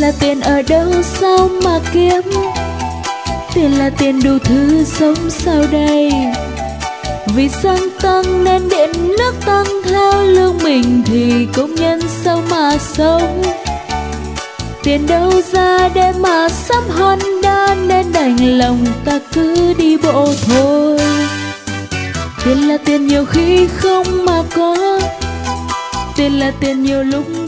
là tiền ở đâu sao mà kiếm, tiền là tiền đủ thứ sống sao đây. Vì xăng tăng nên điện nước tăng theo, lương mình thì công nhân sao mà sống. Tiền đâu ra để mà sắm Honda, nên đành lòng ta cứ đi bộ thôi. Tiền là tiền nhiều khi không mà có, tiền là tiền nhiều lúc